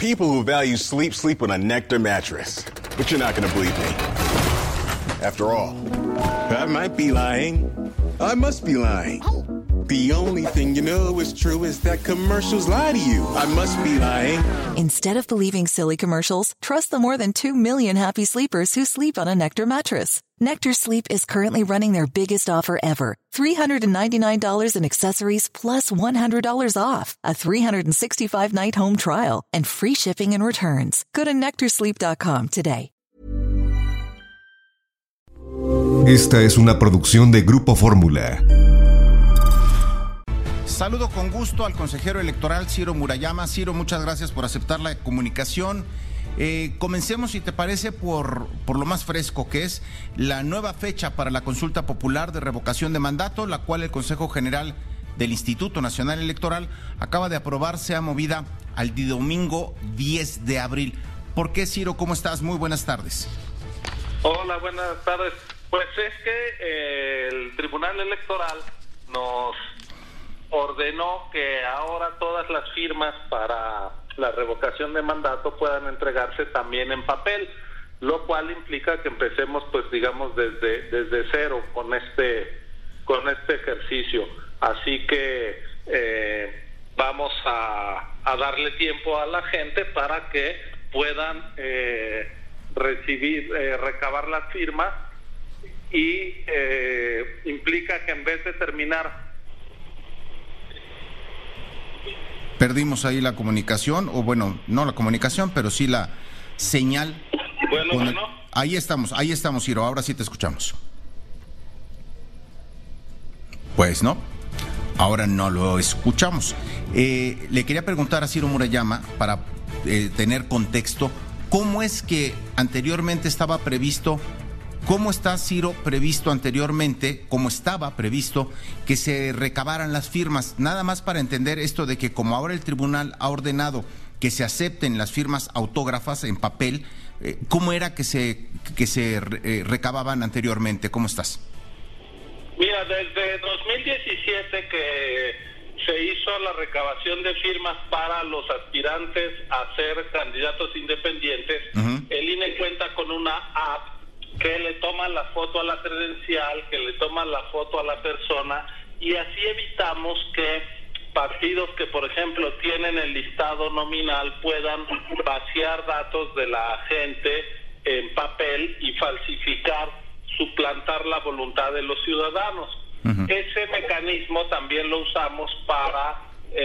People who value sleep, sleep on a Nectar mattress. But you're not going to believe me. After all, I might be lying. I must be lying. The only thing you know is true is that commercials lie to you. I must be lying. Instead of believing silly commercials, trust the more than 2 million happy sleepers who sleep on a Nectar mattress. Nectar Sleep is currently running their biggest offer ever. $399 in accessories plus $100 off. A 365-night home trial and free shipping and returns. Go to nectarsleep.com today. Esta es una producción de Grupo Fórmula. Saludo con gusto al consejero electoral Ciro Murayama. Ciro, muchas gracias por aceptar la comunicación. Comencemos, si te parece, por lo más fresco, que es la nueva fecha para la consulta popular de revocación de mandato, la cual el Consejo General del Instituto Nacional Electoral acaba de aprobar, sea movida al domingo 10 de abril. ¿Por qué, Ciro? ¿Cómo estás? Muy buenas tardes. Hola, buenas tardes. Pues es que el Tribunal Electoral nos ordenó que ahora todas las firmas para la revocación de mandato puedan entregarse también en papel, lo cual implica que empecemos, pues digamos, desde cero con este ejercicio. Así que vamos a darle tiempo a la gente para que puedan recabar las firmas, y implica que en vez de terminar... Perdimos ahí la comunicación, o bueno, no la comunicación, pero sí la señal. Bueno. Ahí estamos, Ciro, ahora sí te escuchamos. Pues no, ahora no lo escuchamos. Le quería preguntar a Ciro Murayama, para tener contexto, ¿cómo es que anteriormente estaba previsto? ¿Cómo está, Ciro, previsto anteriormente, cómo estaba previsto que se recabaran las firmas? Nada más para entender esto de que como ahora el tribunal ha ordenado que se acepten las firmas autógrafas en papel, ¿cómo era que se recababan anteriormente? ¿Cómo estás? Mira, desde 2017 que se hizo la recabación de firmas para los aspirantes a ser candidatos independientes, el INE cuenta con una app que le toma la foto a la credencial, que le toma la foto a la persona, y así evitamos que partidos que, por ejemplo, tienen el listado nominal puedan vaciar datos de la gente en papel y falsificar, suplantar la voluntad de los ciudadanos. Ese mecanismo también lo usamos para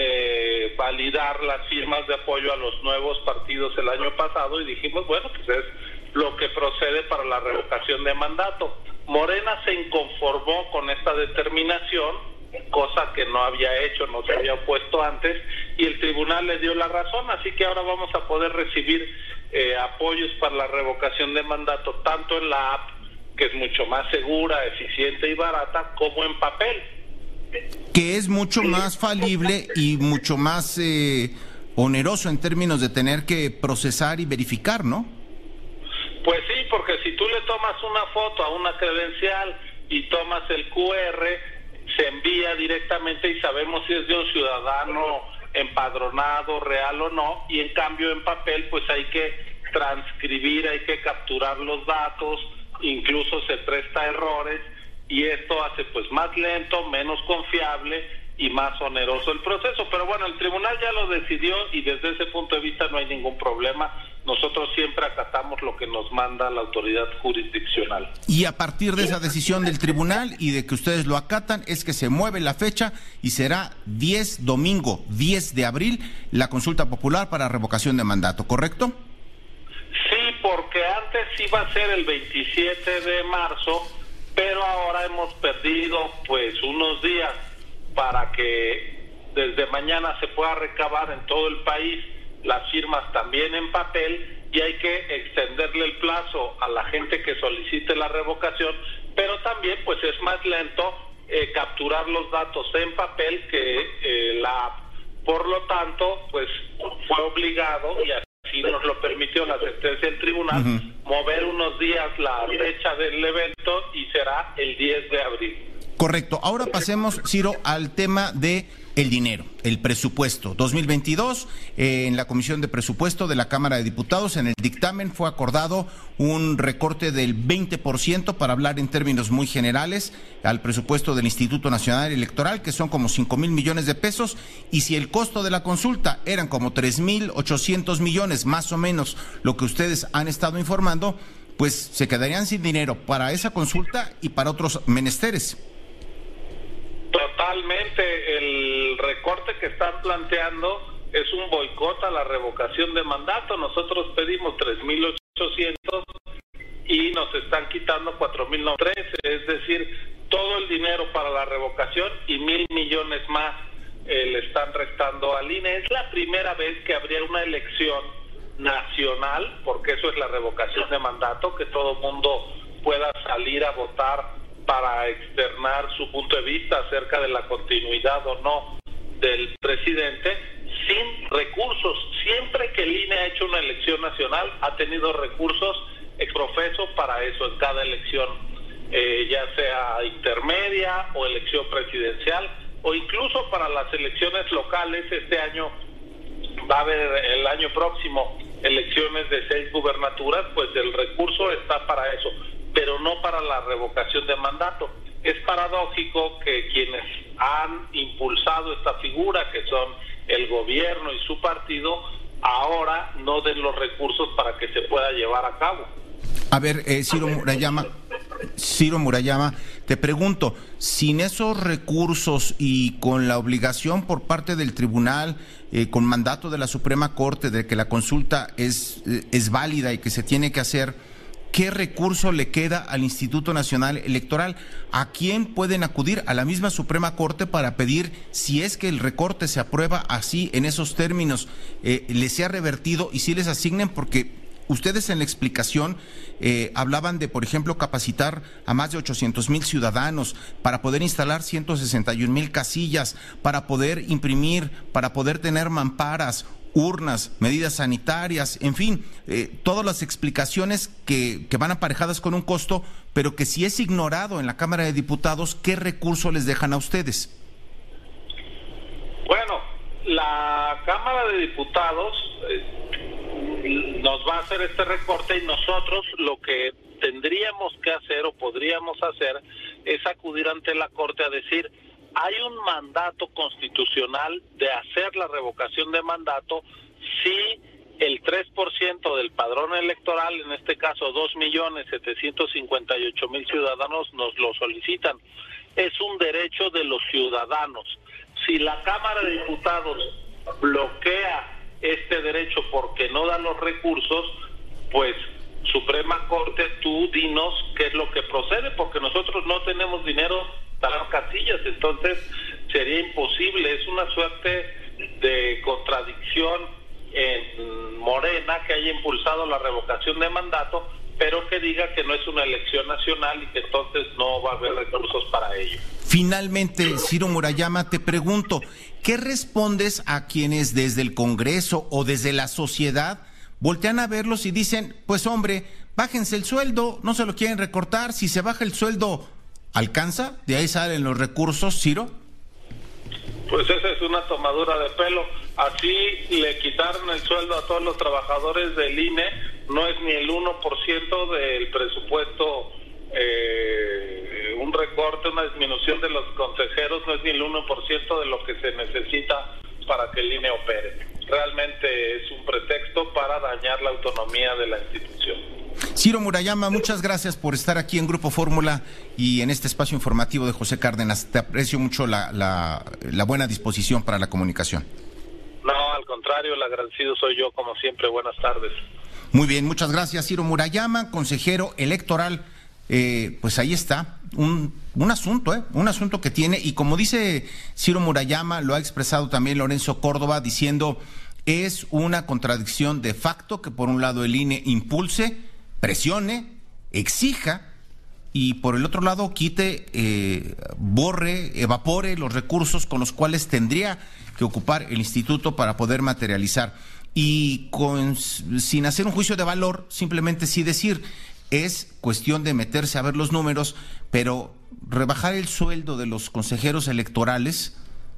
validar las firmas de apoyo a los nuevos partidos el año pasado, y dijimos, bueno, pues es lo que procede para la revocación de mandato. Morena se inconformó con esta determinación, cosa que no había hecho, no se había opuesto antes, y el tribunal le dio la razón, así que ahora vamos a poder recibir apoyos para la revocación de mandato, tanto en la app, que es mucho más segura, eficiente y barata, como en papel. Que es mucho más falible y mucho más oneroso en términos de tener que procesar y verificar, ¿no? Pues sí, porque si tú le tomas una foto a una credencial y tomas el QR, se envía directamente y sabemos si es de un ciudadano empadronado, real o no, y en cambio en papel pues hay que transcribir, hay que capturar los datos, incluso se presta a errores, y esto hace pues más lento, menos confiable y más oneroso el proceso. Pero bueno, el tribunal ya lo decidió y desde ese punto de vista no hay ningún problema. Nosotros siempre acatamos lo que nos manda la autoridad jurisdiccional. Y a partir de esa decisión del tribunal y de que ustedes lo acatan, es que se mueve la fecha y será domingo 10 de abril, la consulta popular para revocación de mandato, ¿correcto? Sí, porque antes iba a ser el 27 de marzo, pero ahora hemos perdido pues unos días para que desde mañana se pueda recabar en todo el país las firmas también en papel, y hay que extenderle el plazo a la gente que solicite la revocación, pero también pues es más lento capturar los datos en papel que la app. Por lo tanto, pues fue obligado, y así nos lo permitió la sentencia del tribunal, mover unos días la fecha del evento, y será el 10 de abril. Correcto. Ahora pasemos, Ciro, al tema de el dinero, el presupuesto 2022. En la Comisión de Presupuesto de la Cámara de Diputados, en el dictamen fue acordado un recorte del 20%, para hablar en términos muy generales, al presupuesto del Instituto Nacional Electoral, que son como 5,000 millones de pesos, y si el costo de la consulta eran como 3,800 millones, más o menos lo que ustedes han estado informando, pues se quedarían sin dinero para esa consulta y para otros menesteres. Totalmente, el recorte que están planteando es un boicot a la revocación de mandato. Nosotros pedimos 3,800 y nos están quitando 4,913, es decir, todo el dinero para la revocación y 1,000 millones más le están restando al INE. Es la primera vez que habría una elección nacional, porque eso es la revocación de mandato, que todo mundo pueda salir a votar para externar su punto de vista acerca de la continuidad o no del presidente, sin recursos. Siempre que el INE ha hecho una elección nacional, ha tenido recursos exprofeso para eso, en cada elección, ya sea intermedia o elección presidencial, o incluso para las elecciones locales. Este año va a haber, el año próximo, elecciones de 6 gubernaturas, pues el recurso está para eso, pero no para la revocación de mandato. Es paradójico que quienes han impulsado esta figura, que son el gobierno y su partido, ahora no den los recursos para que se pueda llevar a cabo. A ver, Ciro Murayama, te pregunto, sin esos recursos y con la obligación por parte del tribunal, con mandato de la Suprema Corte de que la consulta es válida y que se tiene que hacer, ¿qué recurso le queda al Instituto Nacional Electoral? ¿A quién pueden acudir? A la misma Suprema Corte para pedir, si es que el recorte se aprueba así, en esos términos, les sea revertido y si les asignen, porque ustedes en la explicación hablaban de, por ejemplo, capacitar a más de 800,000 ciudadanos para poder instalar 161,000 casillas, para poder imprimir, para poder tener mamparas, urnas, medidas sanitarias, en fin, todas las explicaciones que van aparejadas con un costo, pero que si es ignorado en la Cámara de Diputados, ¿qué recurso les dejan a ustedes? Bueno, la Cámara de Diputados nos va a hacer este recorte y nosotros lo que tendríamos que hacer o podríamos hacer es acudir ante la Corte a decir: hay un mandato constitucional de hacer la revocación de mandato si el 3% del padrón electoral, en este caso 2,758,000 ciudadanos, nos lo solicitan. Es un derecho de los ciudadanos. Si la Cámara de Diputados bloquea este derecho porque no da los recursos, pues Suprema Corte, tú dinos qué es lo que procede, porque nosotros no tenemos dinero para las casillas, entonces sería imposible. Es una suerte de contradicción en Morena, que haya impulsado la revocación de mandato, pero que diga que no es una elección nacional y que entonces no va a haber recursos para ello. Finalmente, Ciro Murayama, te pregunto, ¿qué respondes a quienes desde el Congreso o desde la sociedad voltean a verlos y dicen, pues hombre, bájense el sueldo, no se lo quieren recortar, si se baja el sueldo, ¿alcanza? ¿De ahí salen los recursos, Ciro? Pues esa es una tomadura de pelo. Así le quitaron el sueldo a todos los trabajadores del INE, no es ni el 1% del presupuesto, un recorte, una disminución de los consejeros, no es ni el 1% de lo que se necesita para que el INE opere. Realmente es un pretexto para dañar la autonomía de la institución. Ciro Murayama, muchas gracias por estar aquí en Grupo Fórmula y en este espacio informativo de José Cárdenas. Te aprecio mucho la buena disposición para la comunicación. No, al contrario, el agradecido soy yo, como siempre. Buenas tardes. Muy bien, muchas gracias, Ciro Murayama, consejero electoral. Pues ahí está, un asunto que tiene, y como dice Ciro Murayama, lo ha expresado también Lorenzo Córdoba, diciendo, es una contradicción de facto que por un lado el INE impulse, presione, exija, y por el otro lado quite, borre, evapore los recursos con los cuales tendría que ocupar el instituto para poder materializar. Y sin hacer un juicio de valor, simplemente sí decir, es cuestión de meterse a ver los números, pero rebajar el sueldo de los consejeros electorales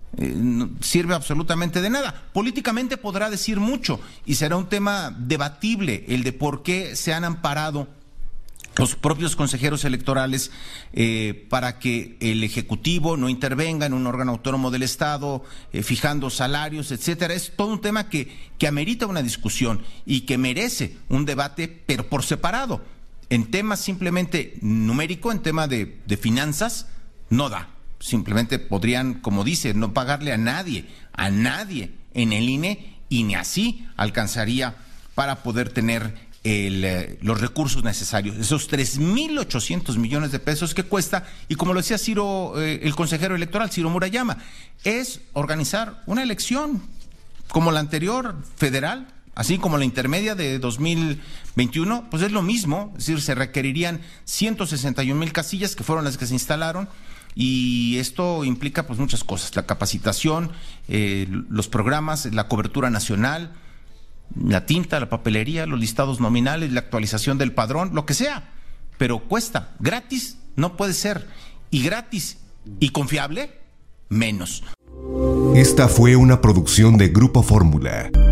No sirve absolutamente de nada. Políticamente podrá decir mucho y será un tema debatible el de por qué se han amparado los propios consejeros electorales para que el Ejecutivo no intervenga en un órgano autónomo del Estado, fijando salarios, etcétera. Es todo un tema que amerita una discusión y que merece un debate, pero por separado. En temas simplemente numérico, en tema de finanzas, no da. Simplemente podrían, como dice, no pagarle a nadie en el INE, y ni así alcanzaría para poder tener los recursos necesarios, esos 3,800 millones de pesos que cuesta. Y como lo decía Ciro, el consejero electoral, Ciro Murayama, es organizar una elección como la anterior, federal, así como la intermedia de 2021, pues es lo mismo. Es decir, se requerirían 161,000 casillas, que fueron las que se instalaron. Y esto implica pues muchas cosas: la capacitación, los programas, la cobertura nacional, la tinta, la papelería, los listados nominales, la actualización del padrón, lo que sea. Pero cuesta. Gratis no puede ser. Y gratis y confiable, menos. Esta fue una producción de Grupo Fórmula.